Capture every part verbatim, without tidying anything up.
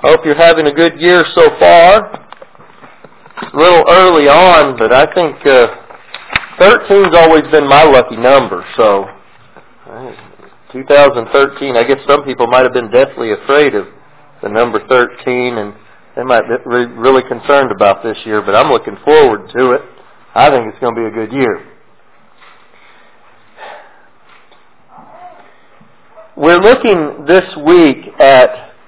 Hope you're having a good year so far. It's a little early on, but I think uh, thirteen's always been my lucky number. So, two thousand thirteen, I guess some people might have been deathly afraid of the number thirteen, and they might be really concerned about this year, but I'm looking forward to it. I think it's going to be a good year. We're looking this week at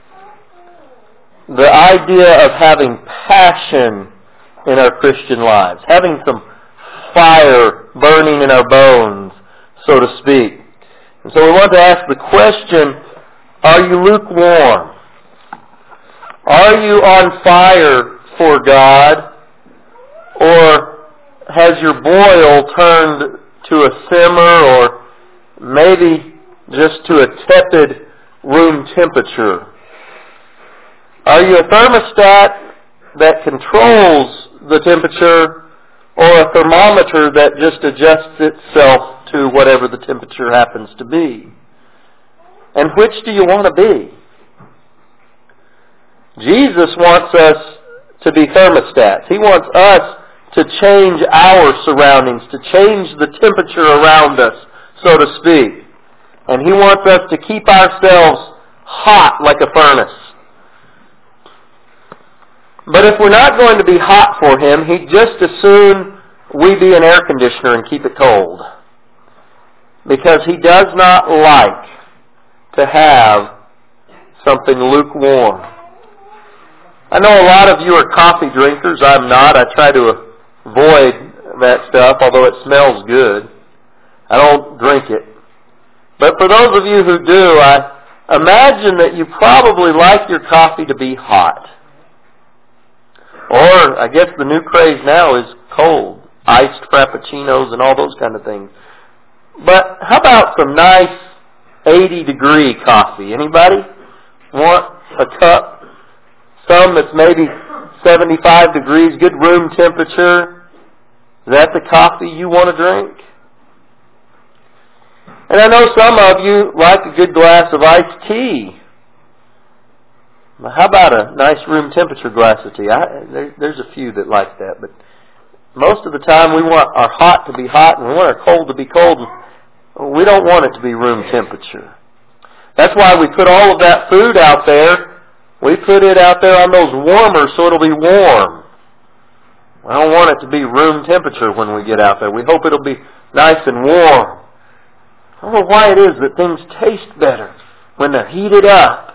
the idea of having passion in our Christian lives, having some fire burning in our bones, so to speak. And so we want to ask the question, are you lukewarm? Are you on fire for God? Or has your boil turned to a simmer, or maybe just to a tepid room temperature? Are you a thermostat that controls the temperature, or a thermometer that just adjusts itself to whatever the temperature happens to be? And which do you want to be? Jesus wants us to be thermostats. He wants us to change our surroundings, to change the temperature around us, so to speak. And He wants us to keep ourselves hot like a furnace. But if we're not going to be hot for Him, He'd just as soon we be an air conditioner and keep it cold. Because He does not like to have something lukewarm. I know a lot of you are coffee drinkers. I'm not. I try to avoid that stuff, although it smells good. I don't drink it. But for those of you who do, I imagine that you probably like your coffee to be hot. Or, I guess the new craze now is cold. Iced frappuccinos and all those kind of things. But how about some nice eighty degree coffee? Anybody want a cup? Some that's maybe seventy-five degrees, good room temperature. Is that the coffee you want to drink? And I know some of you like a good glass of iced tea. Well, how about a nice room temperature glass of tea? I, there, there's a few that like that, but most of the time we want our hot to be hot and we want our cold to be cold. And we don't want it to be room temperature. That's why we put all of that food out there. We put it out there on those warmers so it'll be warm. I don't want it to be room temperature when we get out there. We hope it'll be nice and warm. I don't know why it is that things taste better when they're heated up.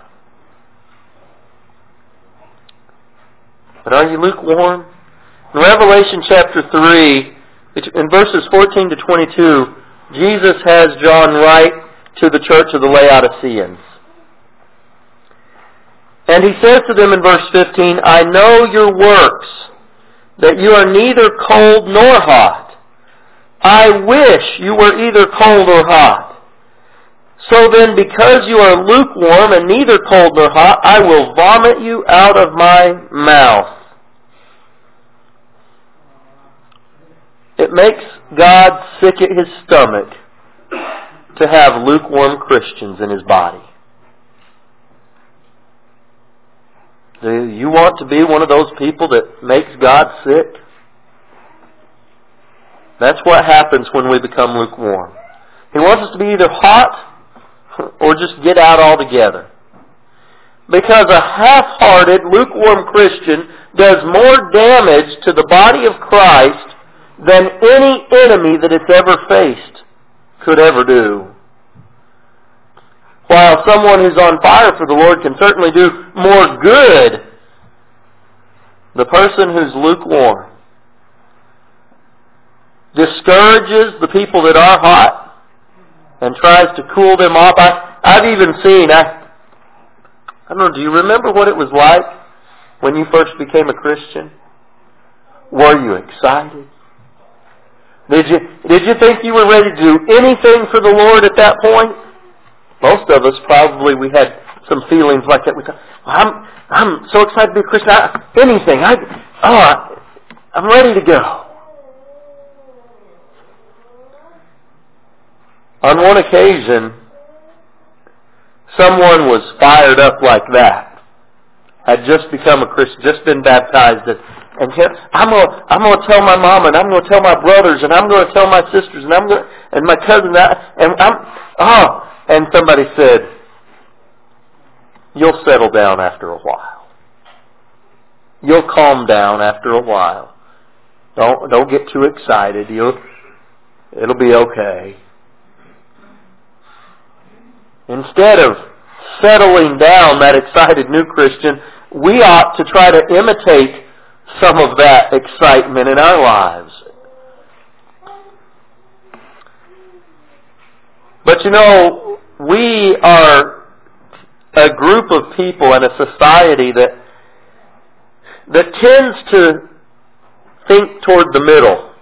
But are you lukewarm? In Revelation chapter three, in verses fourteen to twenty-two, Jesus has John write to the church of the Laodiceans. And he says to them in verse fifteen, I know your works, that you are neither cold nor hot. I wish you were either cold or hot. So then, because you are lukewarm and neither cold nor hot, I will vomit you out of my mouth. It makes God sick at His stomach to have lukewarm Christians in His body. Do you want to be one of those people that makes God sick? That's what happens when we become lukewarm. He wants us to be either hot or just get out altogether. Because a half-hearted, lukewarm Christian does more damage to the body of Christ than any enemy that it's ever faced could ever do. While someone who's on fire for the Lord can certainly do more good, the person who's lukewarm discourages the people that are hot and tries to cool them off. I, I've even seen, I, I don't know, do you remember what it was like when you first became a Christian? Were you excited? Did you, did you think you were ready to do anything for the Lord at that point? Most of us probably, we had some feelings like that. We thought, I'm, I'm so excited to be a Christian. I, anything. I, oh, I'm ready to go. On one occasion, someone was fired up like that. had just become a Christian, just been baptized, and, and I'm going to I'm going to tell my mom, and I'm going to tell my brothers, and I'm going to tell my sisters, and I'm going to, and my cousin, and I'm oh, and somebody said, you'll settle down after a while. You'll calm down after a while. Don't don't get too excited. You'll it'll be okay. Instead of settling down that excited new Christian, we ought to try to imitate some of that excitement in our lives. But you know, we are a group of people and a society that that tends to think toward the middle.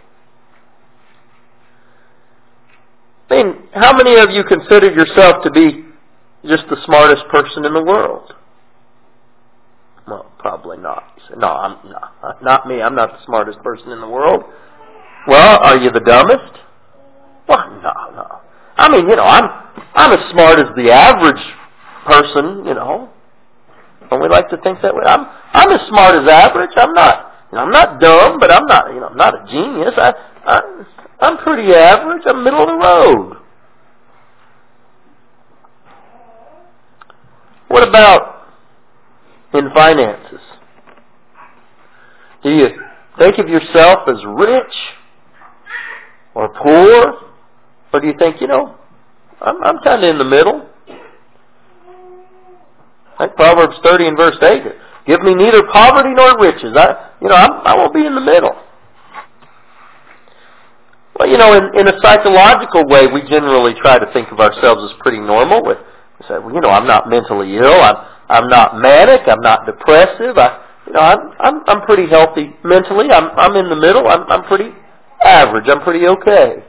I mean, how many of you consider yourself to be just the smartest person in the world? Well, probably not. No, I'm not, not me. I'm not the smartest person in the world. Well, are you the dumbest? Well, no, no. I mean, you know, I'm I'm as smart as the average person. You know, don't we like to think that way? I'm I'm as smart as average. I'm not. You know, I'm not dumb, but I'm not. You know, I'm not a genius. I, I I'm pretty average. I'm middle of the road. What about in finances? Do you think of yourself as rich or poor? Or do you think, you know, I'm, I'm kind of in the middle? Like Proverbs thirty and verse eight, give me neither poverty nor riches. I, you know, I'm, I won't be in the middle. Well, you know, in, in a psychological way, we generally try to think of ourselves as pretty normal. We say, well, you know, I'm not mentally ill. I'm I'm not manic. I'm not depressive. I, you know, I'm I'm I'm pretty healthy mentally. I'm I'm in the middle. I'm I'm pretty average. I'm pretty okay.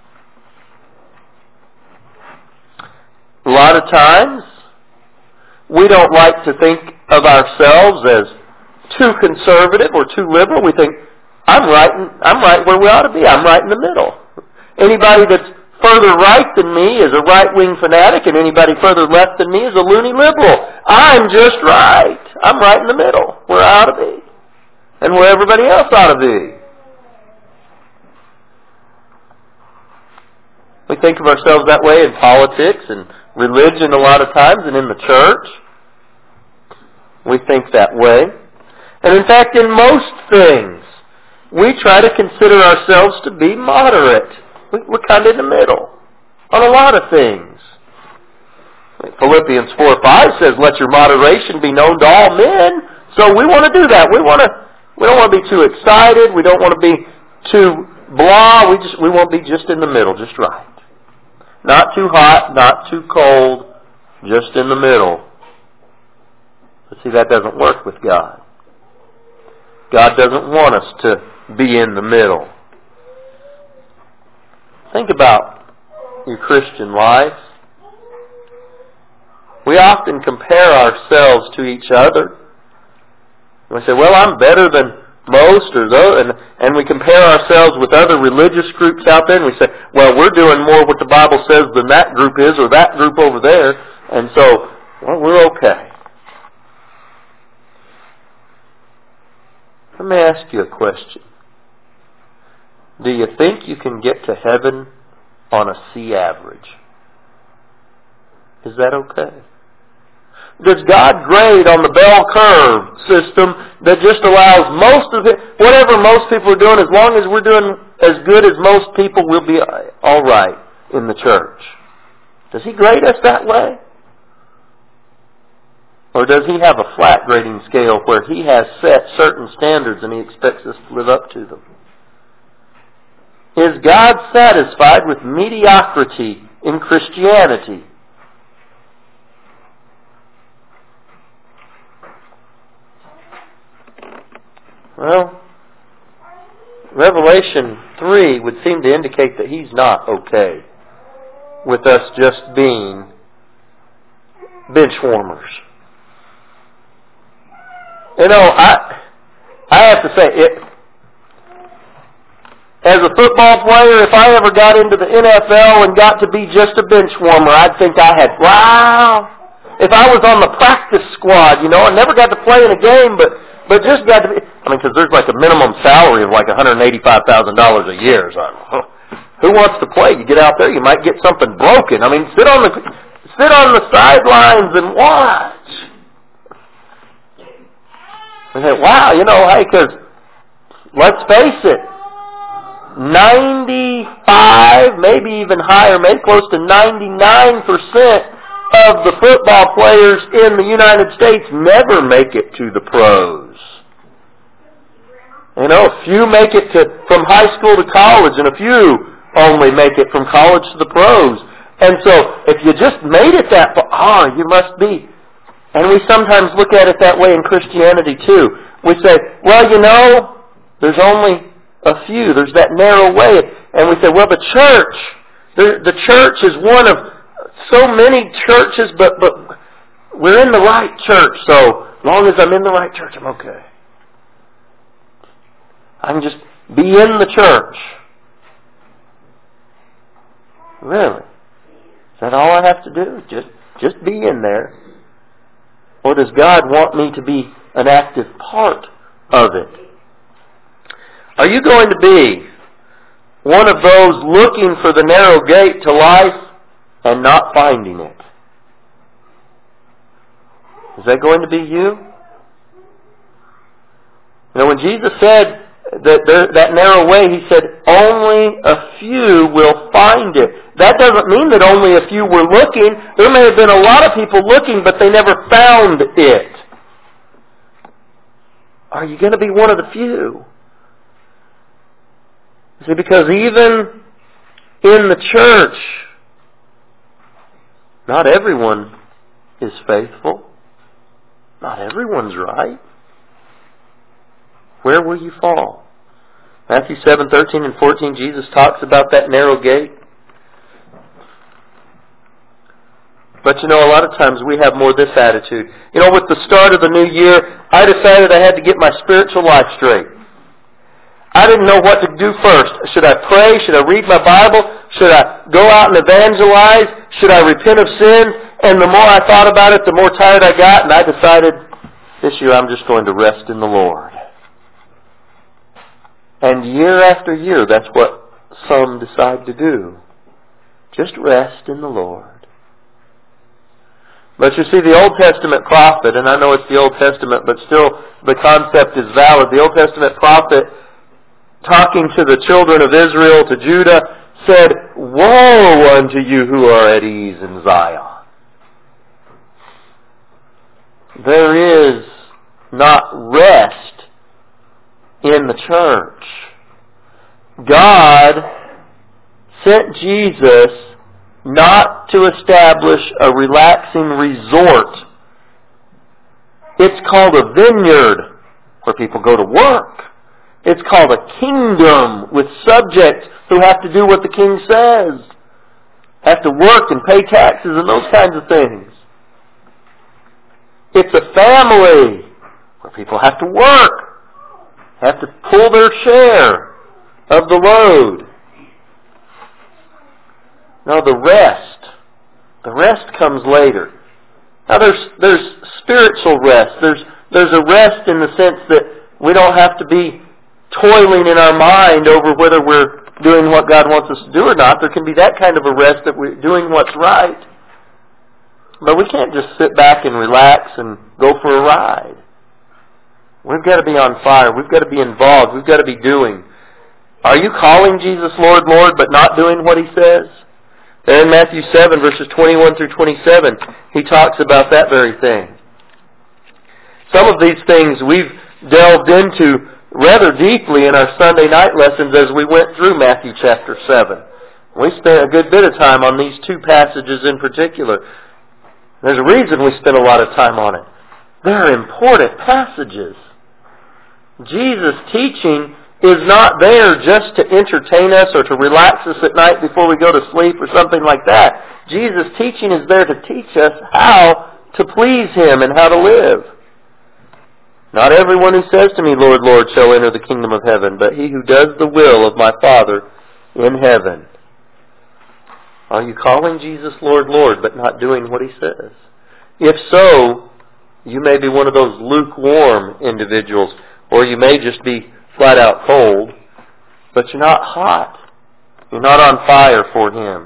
A lot of times, we don't like to think of ourselves as too conservative or too liberal. We think, I'm right, in, I'm right where we ought to be. I'm right in the middle. Anybody that's further right than me is a right-wing fanatic, and anybody further left than me is a loony liberal. I'm just right. I'm right in the middle, where I ought to be, and where everybody else ought to be. We think of ourselves that way in politics and religion a lot of times, and in the church. We think that way. And in fact, in most things, we try to consider ourselves to be moderate. We're kind of in the middle on a lot of things. Philippians four five says, let your moderation be known to all men. So we want to do that. We want to. We don't want to be too excited. We don't want to be too blah. We just we want to be just in the middle, just right. Not too hot, not too cold, just in the middle. But see, that doesn't work with God. God doesn't want us to be in the middle. Think about your Christian life. We often compare ourselves to each other. We say, well, I'm better than most, or those, and, and we compare ourselves with other religious groups out there, and we say, well, we're doing more what the Bible says than that group is, or that group over there, and so, well, we're okay. Let me ask you a question. Do you think you can get to heaven on a C average? Is that okay? Does God grade on the bell curve system that just allows most of it, whatever most people are doing, as long as we're doing as good as most people, we'll be all right in the church? Does He grade us that way? Or does He have a flat grading scale where He has set certain standards and He expects us to live up to them? Is God satisfied with mediocrity in Christianity? Well, Revelation three would seem to indicate that He's not okay with us just being bench warmers. You know, I I have to say, it, as a football player, if I ever got into the N F L and got to be just a bench warmer, I'd think I had, wow, if I was on the practice squad, you know, I never got to play in a game, but but just got to be, I mean, because there's like a minimum salary of like one hundred eighty-five thousand dollars a year. So who wants to play? You get out there, you might get something broken. I mean, sit on the sit on the sidelines and watch. And say, wow, you know, hey, because let's face it, ninety-five, maybe even higher, maybe close to ninety-nine percent of the football players in the United States never make it to the pros. You know, a few make it to from high school to college, and a few only make it from college to the pros. And so, if you just made it that far, oh, you must be. And we sometimes look at it that way in Christianity too. We say, well, you know, there's only a few. There's that narrow way. And we say, well, the church, the, the church is one of so many churches, but, but we're in the right church, so as long as I'm in the right church, I'm okay. I can just be in the church. Really? Is that all I have to do? Just, just be in there? Or does God want me to be an active part of it? Are you going to be one of those looking for the narrow gate to life and not finding it? Is that going to be you? You know, when Jesus said that there, that narrow way, He said, only a few will find it. That doesn't mean that only a few were looking. There may have been a lot of people looking, but they never found it. Are you going to be one of the few? See, because even in the church, not everyone is faithful. Not everyone's right. Where will you fall? Matthew seven, thirteen and fourteen, Jesus talks about that narrow gate. But you know, a lot of times we have more this attitude. You know, with the start of the new year, I decided I had to get my spiritual life straight. I didn't know what to do first. Should I pray? Should I read my Bible? Should I go out and evangelize? Should I repent of sin? And the more I thought about it, the more tired I got, and I decided this year I'm just going to rest in the Lord. And year after year, that's what some decide to do. Just rest in the Lord. But you see, the Old Testament prophet, and I know it's the Old Testament, but still the concept is valid. The Old Testament prophet, talking to the children of Israel, to Judah, said, woe unto you who are at ease in Zion. There is not rest in the church. God sent Jesus not to establish a relaxing resort. It's called a vineyard where people go to work. It's called a kingdom with subjects who have to do what the king says. Have to work and pay taxes and those kinds of things. It's a family where people have to work, have to pull their share of the load. No, the rest. The rest comes later. Now there's there's spiritual rest. There's there's a rest in the sense that we don't have to be toiling in our mind over whether we're doing what God wants us to do or not. There can be that kind of a rest that we're doing what's right. But we can't just sit back and relax and go for a ride. We've got to be on fire. We've got to be involved. We've got to be doing. Are you calling Jesus Lord, Lord, but not doing what He says? There in Matthew seven, verses twenty-one through twenty-seven, He talks about that very thing. Some of these things we've delved into rather deeply in our Sunday night lessons as we went through Matthew chapter seven. We spent a good bit of time on these two passages in particular. There's a reason we spent a lot of time on it. They're important passages. Jesus' teaching is not there just to entertain us or to relax us at night before we go to sleep or something like that. Jesus' teaching is there to teach us how to please Him and how to live. Not everyone who says to me, Lord, Lord, shall enter the kingdom of heaven, but he who does the will of my Father in heaven. Are you calling Jesus Lord, Lord, but not doing what He says? If so, you may be one of those lukewarm individuals, or you may just be flat out cold, but you're not hot. You're not on fire for Him.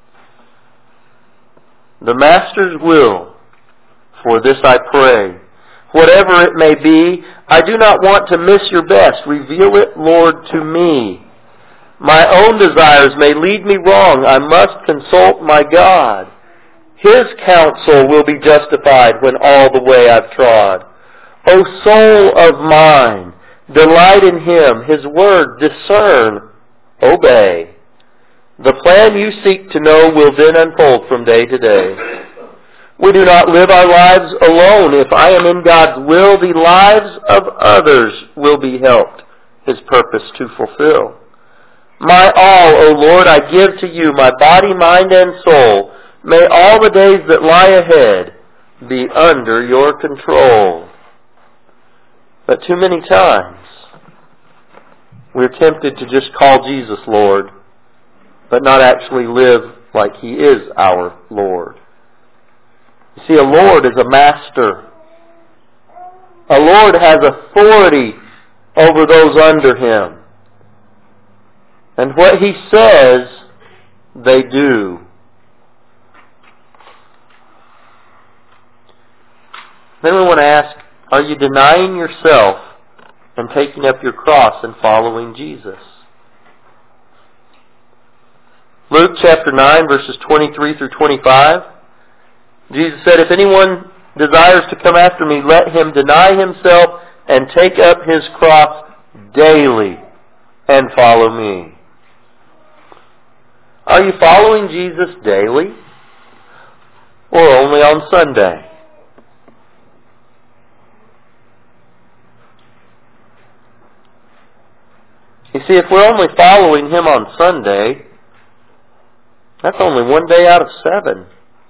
The Master's will, for this I pray. Whatever it may be, I do not want to miss your best. Reveal it, Lord, to me. My own desires may lead me wrong. I must consult my God. His counsel will be justified when all the way I've trod. O soul of mine, delight in Him. His word, discern, obey. The plan you seek to know will then unfold from day to day. We do not live our lives alone. If I am in God's will, the lives of others will be helped His purpose to fulfill. My all, O Lord, I give to you, my body, mind, and soul. May all the days that lie ahead be under your control. But too many times, we're tempted to just call Jesus Lord, but not actually live like He is our Lord. You see, a Lord is a master. A Lord has authority over those under Him. And what He says, they do. Then we want to ask, are you denying yourself and taking up your cross and following Jesus? Luke chapter nine, verses twenty-three through twenty-five. Jesus said, if anyone desires to come after me, let him deny himself and take up his cross daily and follow me. Are you following Jesus daily or only on Sunday? You see, if we're only following Him on Sunday, that's only one day out of seven.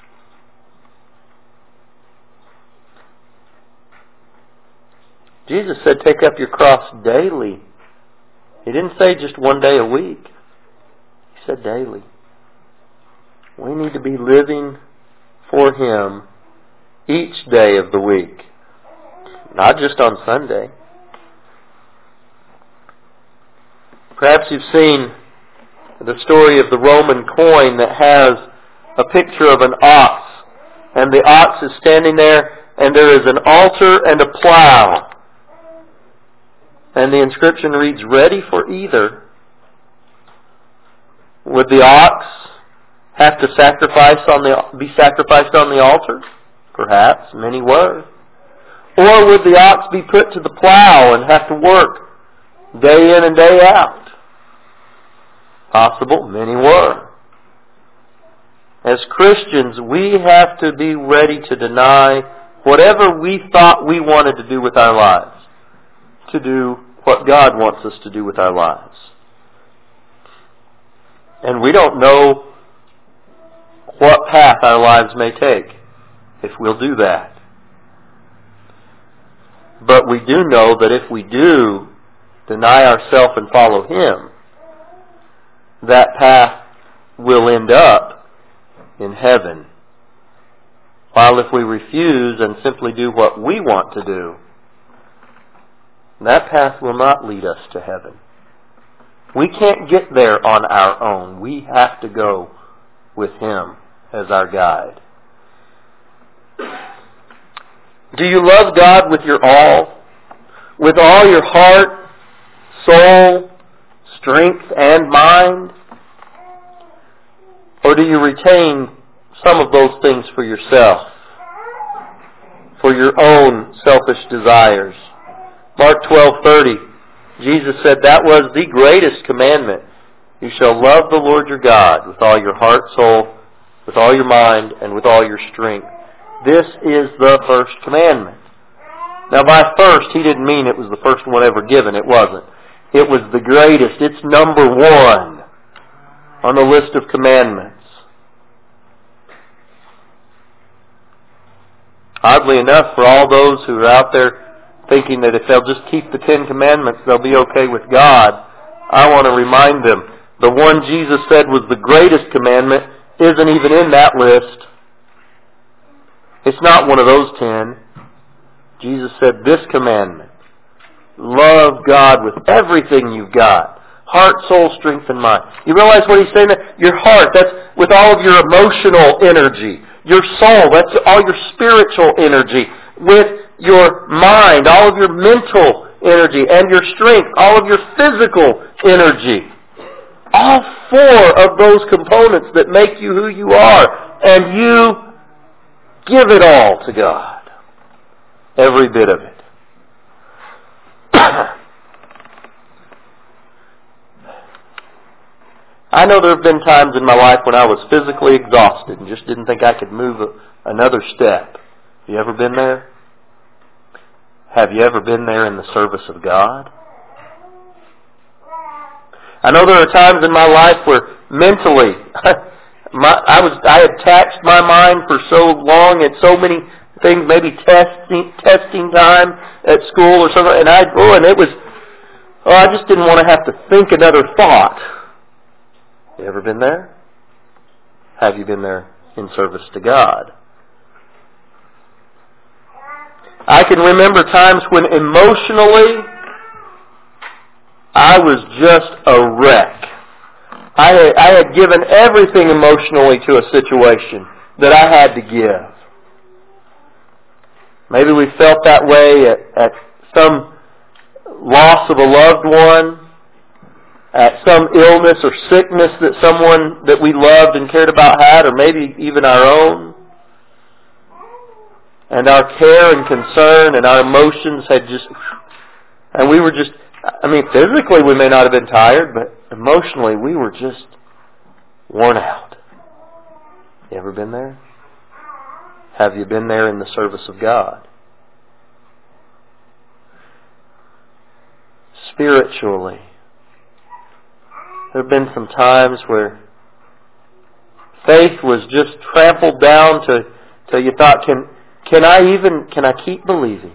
Jesus said, take up your cross daily. He didn't say just one day a week. He said daily. We need to be living for Him each day of the week, not just on Sunday. Perhaps you've seen the story of the Roman coin that has a picture of an ox. And the ox is standing there, and there is an altar and a plow. And the inscription reads, ready for either. Would the ox have to sacrifice on the be sacrificed on the altar? Perhaps. Many were. Or would the ox be put to the plow and have to work day in and day out? Possible. Many were. As Christians, we have to be ready to deny whatever we thought we wanted to do with our lives, to do what God wants us to do with our lives. And we don't know what path our lives may take if we'll do that. But we do know that if we do deny ourselves and follow Him, that path will end up in heaven. While if we refuse and simply do what we want to do, that path will not lead us to heaven. We can't get there on our own. We have to go with Him as our guide. Do you love God with your all? With all your heart, soul, strength, and mind? Or do you retain some of those things for yourself, for your own selfish desires? Mark twelve thirty, Jesus said that was the greatest commandment. You shall love the Lord your God with all your heart, soul, with all your mind, and with all your strength. This is the first commandment. Now by first, He didn't mean it was the first one ever given. It wasn't. It was the greatest. It's number one on the list of commandments. Oddly enough, for all those who are out there thinking that if they'll just keep the Ten Commandments, they'll be okay with God, I want to remind them, the one Jesus said was the greatest commandment isn't even in that list. It's not one of those ten. Jesus said this commandment: love God with everything you've got. Heart, soul, strength, and mind. You realize what he's saying there? Your heart, that's with all of your emotional energy. Your soul, that's all your spiritual energy. With your mind, all of your mental energy. And your strength, all of your physical energy. All four of those components that make you who you are. And you give it all to God. Every bit of it. I know there have been times in my life when I was physically exhausted and just didn't think I could move a, another step. Have you ever been there? Have you ever been there in the service of God? I know there are times in my life where mentally, my, I was I had taxed my mind for so long at so many things, maybe testing testing time at school or something, and I oh, and it was oh, I just didn't want to have to think another thought. You ever been there? Have you been there in service to God? I can remember times when emotionally I was just a wreck. I had, I had given everything emotionally to a situation that I had to give. Maybe we felt that way at, at some loss of a loved one, at some illness or sickness that someone that we loved and cared about had, or maybe even our own. And our care and concern and our emotions had just, and we were just, I mean, physically we may not have been tired, but emotionally we were just worn out. You ever been there? Have you been there in the service of God? Spiritually, there have been some times where faith was just trampled down to, till you thought, can, can I even, can I keep believing?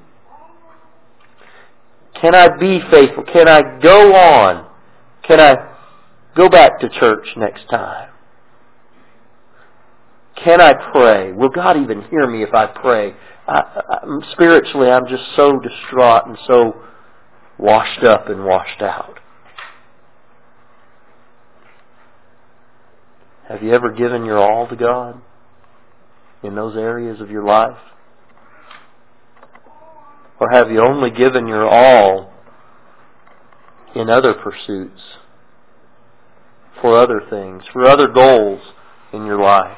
Can I be faithful? Can I go on? Can I go back to church next time? Can I pray? Will God even hear me if I pray? I, I, spiritually, I'm just so distraught and so washed up and washed out. Have you ever given your all to God in those areas of your life? Or have you only given your all in other pursuits, for other things, for other goals in your life?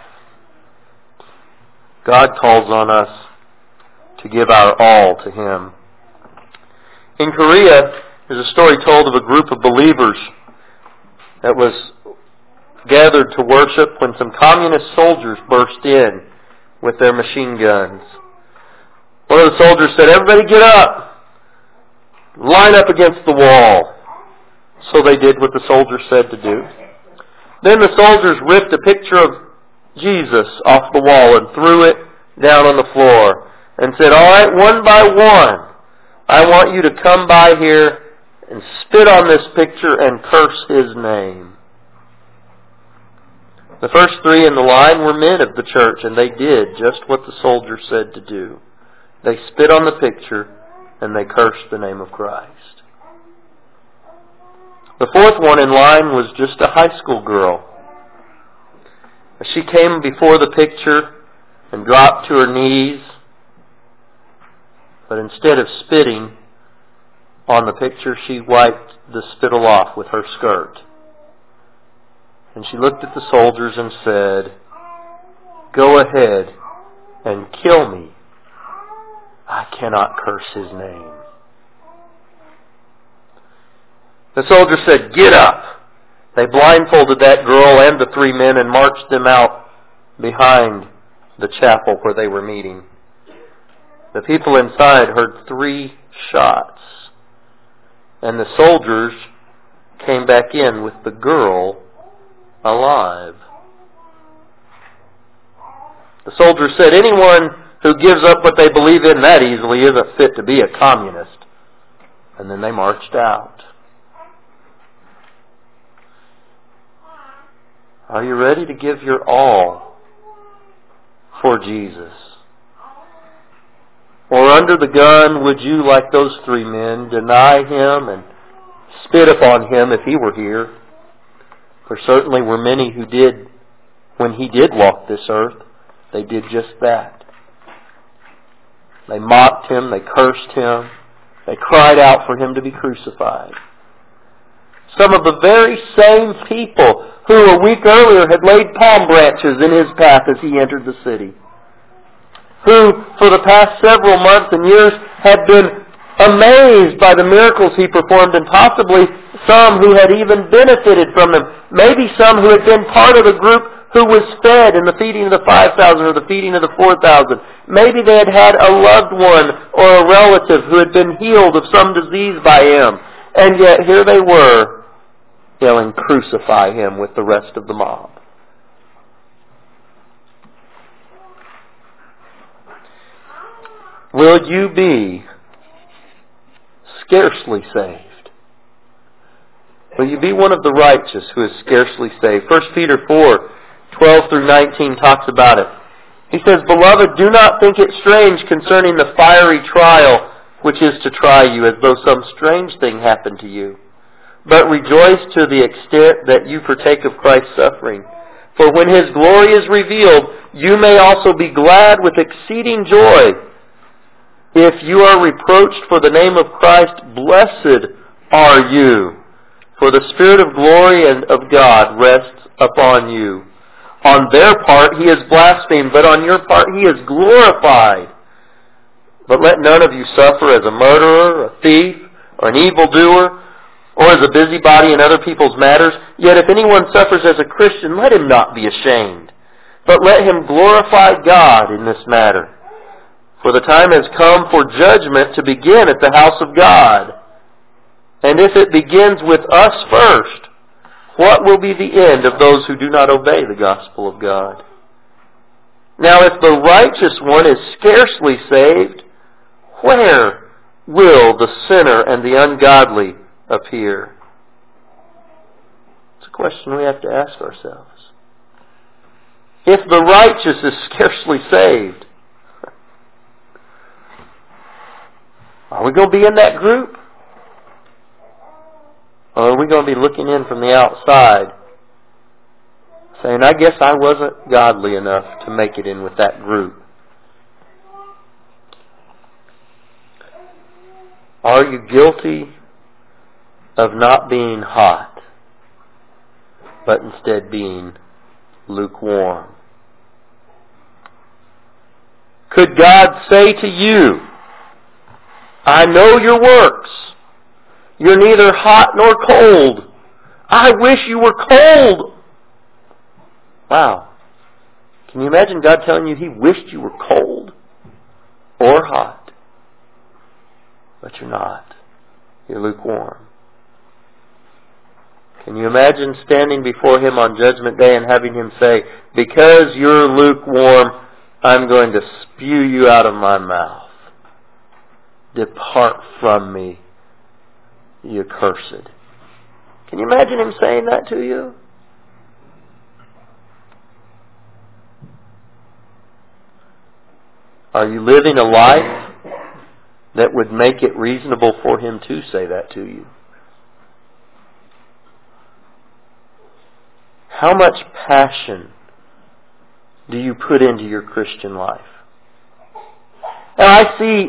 God calls on us to give our all to Him. In Korea, there's a story told of a group of believers that was gathered to worship when some communist soldiers burst in with their machine guns. One of the soldiers said, "Everybody get up! Line up against the wall." So they did what the soldier said to do. Then the soldiers ripped a picture of Jesus off the wall and threw it down on the floor and said, "All right, one by one, I want you to come by here and spit on this picture and curse His name." The first three in the line were men of the church, and they did just what the soldier said to do. They spit on the picture and they cursed the name of Christ. The fourth one in line was just a high school girl. She came before the picture and dropped to her knees, but instead of spitting on the picture, she wiped the spittle off with her skirt. And she looked at the soldiers and said, "Go ahead and kill me. I cannot curse His name." The soldier said, "Get up." They blindfolded that girl and the three men and marched them out behind the chapel where they were meeting. The people inside heard three shots, and the soldiers came back in with the girl alive. The soldier said, "Anyone who gives up what they believe in that easily isn't fit to be a communist." And then they marched out. Are you ready to give your all for Jesus? Or under the gun, would you, like those three men, deny Him and spit upon Him if He were here? For certainly were many who did, when He did walk this earth, they did just that. They mocked Him, they cursed Him, they cried out for Him to be crucified. Some of the very same people who a week earlier had laid palm branches in His path as He entered the city. Who, for the past several months and years, had been amazed by the miracles He performed, and possibly some who had even benefited from them. Maybe some who had been part of the group who was fed in the feeding of the five thousand or the feeding of the four thousand. Maybe they had had a loved one or a relative who had been healed of some disease by Him. And yet here they were, yelling, "Crucify Him," with the rest of the mob. Will you be scarcely saved? Will you be one of the righteous who is scarcely saved? First Peter four, twelve through nineteen talks about it. He says, "Beloved, do not think it strange concerning the fiery trial which is to try you, as though some strange thing happened to you. But rejoice to the extent that you partake of Christ's suffering. For when His glory is revealed, you may also be glad with exceeding joy. If you are reproached for the name of Christ, blessed are you, for the Spirit of glory and of God rests upon you. On their part He is blasphemed, but on your part He is glorified. But let none of you suffer as a murderer, a thief, or an evildoer, or as a busybody in other people's matters. Yet if anyone suffers as a Christian, let him not be ashamed, but let him glorify God in this matter. For the time has come for judgment to begin at the house of God. And if it begins with us first, what will be the end of those who do not obey the gospel of God? Now if the righteous one is scarcely saved, where will the sinner and the ungodly appear?" It's a question we have to ask ourselves. If the righteous is scarcely saved, are we going to be in that group? Or are we going to be looking in from the outside, saying, "I guess I wasn't godly enough to make it in with that group"? Are you guilty of not being hot, but instead being lukewarm? Could God say to you, "I know your works. You're neither hot nor cold. I wish you were cold"? Wow. Can you imagine God telling you He wished you were cold or hot? But you're not. You're lukewarm. Can you imagine standing before Him on Judgment Day and having Him say, "Because you're lukewarm, I'm going to spew you out of my mouth. Depart from me, you accursed"? Can you imagine Him saying that to you? Are you living a life that would make it reasonable for Him to say that to you? How much passion do you put into your Christian life? And I see,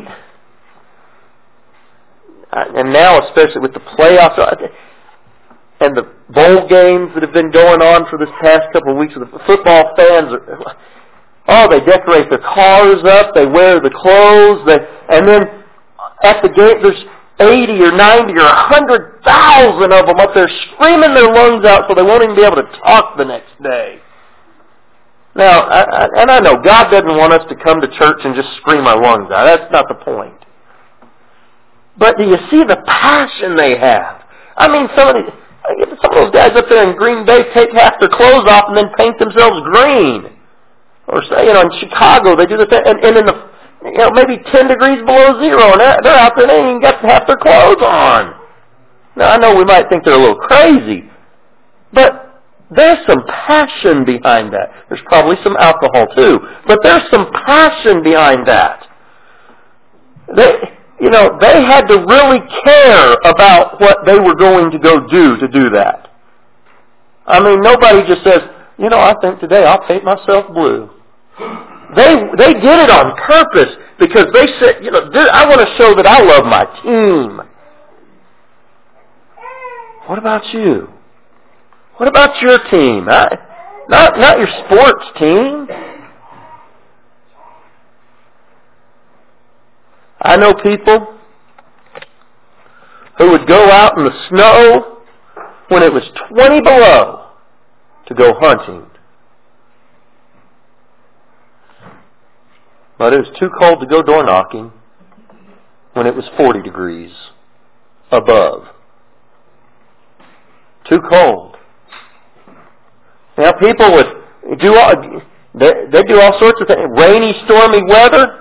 and now especially with the playoffs and the bowl games that have been going on for this past couple of weeks, the football fans are, oh, they decorate their cars up, they wear the clothes, they, and then at the gate there's eighty or ninety or one hundred thousand of them up there screaming their lungs out so they won't even be able to talk the next day. Now, I, I, and I know God doesn't want us to come to church and just scream our lungs out. That's not the point. But do you see the passion they have? I mean, some of, these, some of those guys up there in Green Bay take half their clothes off and then paint themselves green. Or say, you know, in Chicago they do the thing, and, and in the, you know, maybe ten degrees below zero, and they're, they're out there and they ain't even got half their clothes on. Now, I know we might think they're a little crazy, but there's some passion behind that. There's probably some alcohol too, but there's some passion behind that. They, you know, they had to really care about what they were going to go do to do that. I mean, nobody just says, you know, I think today I'll paint myself blue. They they did it on purpose because they said, you know, I want to show that I love my team. What about you? What about your team? I, not not your sports team. I know people who would go out in the snow when it was twenty below to go hunting. But it was too cold to go door knocking when it was forty degrees above. Too cold. Now people would do all, they, they do all sorts of things. Rainy, stormy weather.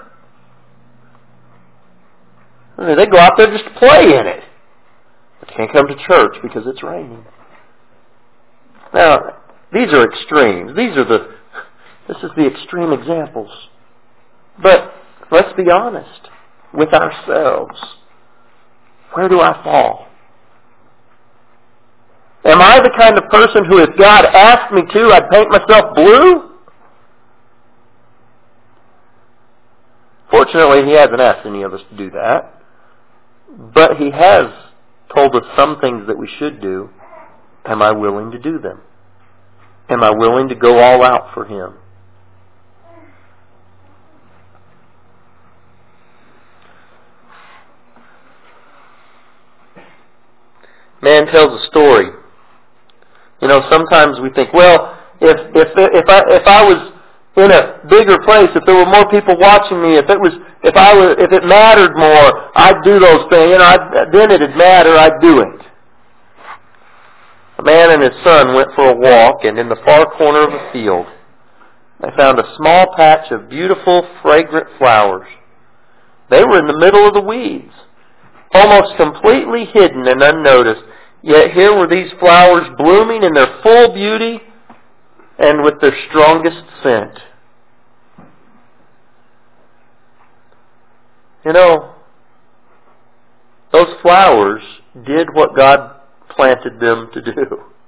They go out there just to play in it. But can't come to church because it's raining. Now, these are extremes. These are the, this is the extreme examples. But let's be honest with ourselves. Where do I fall? Am I the kind of person who, if God asked me to, I'd paint myself blue? Fortunately, He hasn't asked any of us to do that. But He has told us some things that we should do. Am I willing to do them? Am I willing to go all out for Him? Man tells a story. You know, sometimes we think, well, if if if I if I was in a bigger place, if there were more people watching me, if it was if I was if it mattered more, I'd do those things. You know, I'd, then it'd matter. I'd do it. A man and his son went for a walk, and in the far corner of a field, they found a small patch of beautiful, fragrant flowers. They were in the middle of the weeds, almost completely hidden and unnoticed. Yet here were these flowers blooming in their full beauty and with their strongest scent. You know, those flowers did what God planted them to do.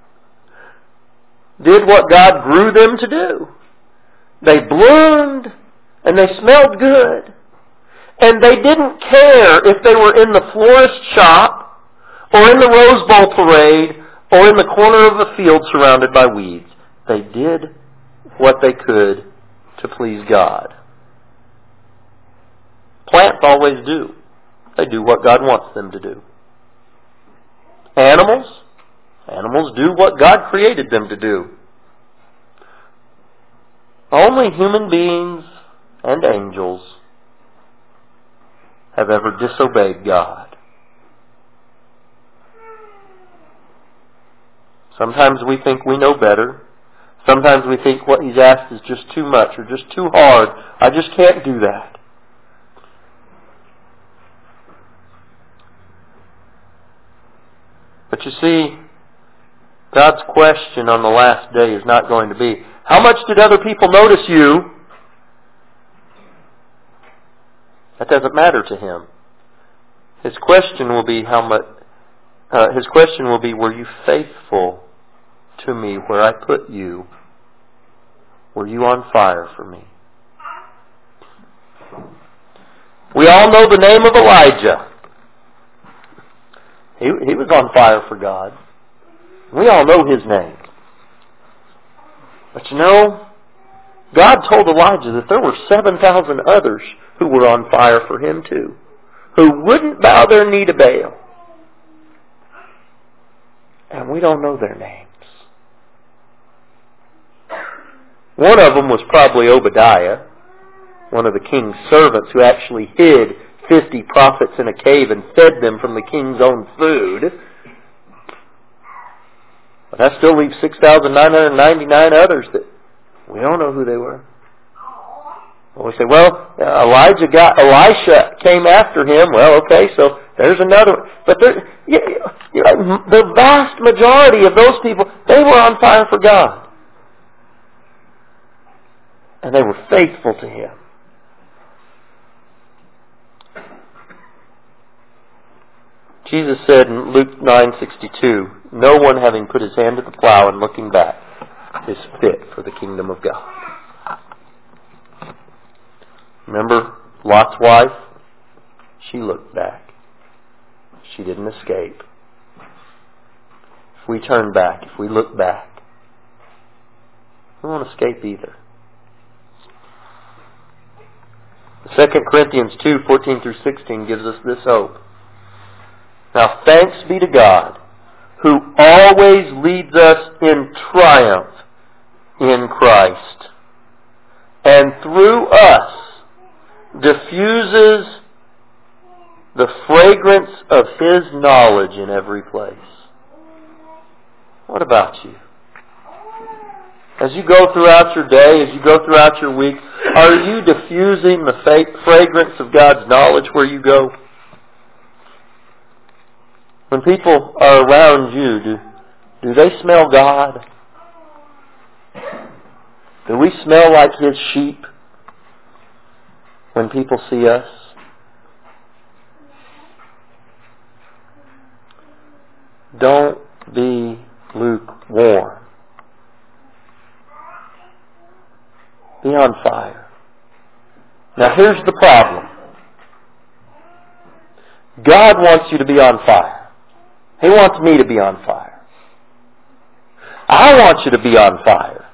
Did what God grew them to do. They bloomed and they smelled good. And they didn't care if they were in the florist shop or in the Rose Bowl parade or in the corner of a field surrounded by weeds. They did what they could to please God. Plants always do. They do what God wants them to do. Animals? Animals do what God created them to do. Only human beings and angels have ever disobeyed God. Sometimes we think we know better. Sometimes we think what He's asked is just too much or just too hard. I just can't do that. But you see, God's question on the last day is not going to be, how much did other people notice you? That doesn't matter to Him. His question will be, how much? Uh, his question will be, were you faithful to me where I put you? Were you on fire for me? We all know the name of Elijah. He, he was on fire for God. We all know his name. But you know, God told Elijah that there were seven thousand others who were on fire for Him too, who wouldn't bow their knee to Baal. And we don't know their names. One of them was probably Obadiah, one of the king's servants who actually hid fifty prophets in a cave and fed them from the king's own food. But that still leaves six thousand nine hundred ninety-nine others that we don't know who they were. Well, we say, well, Elijah got, Elisha came after him. Well, okay, so there's another one. But there, you know, the vast majority of those people, they were on fire for God. And they were faithful to Him. Jesus said in Luke nine sixty-two, "No one having put his hand to the plow and looking back is fit for the kingdom of God." Remember Lot's wife? She looked back. She didn't escape. If we turn back, if we look back, we won't escape either. Second Corinthians two fourteen through sixteen gives us this hope. "Now thanks be to God, who always leads us in triumph in Christ, and through us diffuses the fragrance of His knowledge in every place." What about you? As you go throughout your day, as you go throughout your week, are you diffusing the fa- fragrance of God's knowledge where you go? When people are around you, do, do they smell God? Do we smell like His sheep when people see us? Don't be lukewarm. Be on fire. Now here's the problem. God wants you to be on fire. He wants me to be on fire. I want you to be on fire.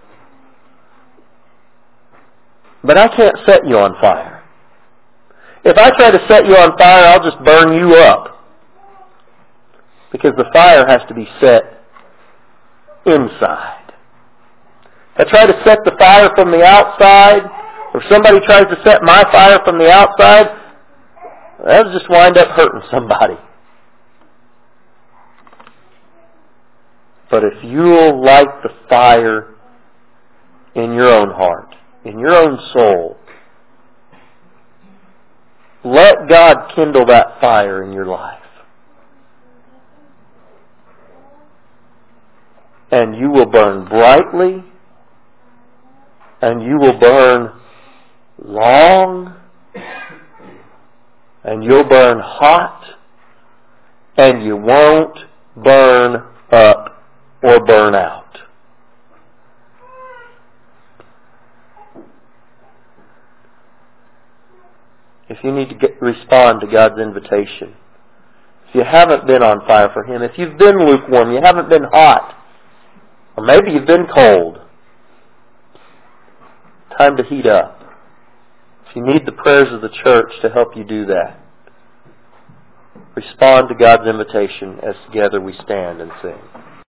But I can't set you on fire. If I try to set you on fire, I'll just burn you up. Because the fire has to be set inside. If I try to set the fire from the outside, or somebody tries to set my fire from the outside, that'll just wind up hurting somebody. But if you'll light the fire in your own heart, in your own soul, let God kindle that fire in your life. And you will burn brightly, and you will burn long, and you'll burn hot, and you won't burn up or burn out. If you need to get, respond to God's invitation, if you haven't been on fire for Him, if you've been lukewarm, you haven't been hot, or maybe you've been cold, time to heat up. If you need the prayers of the church to help you do that, respond to God's invitation as together we stand and sing.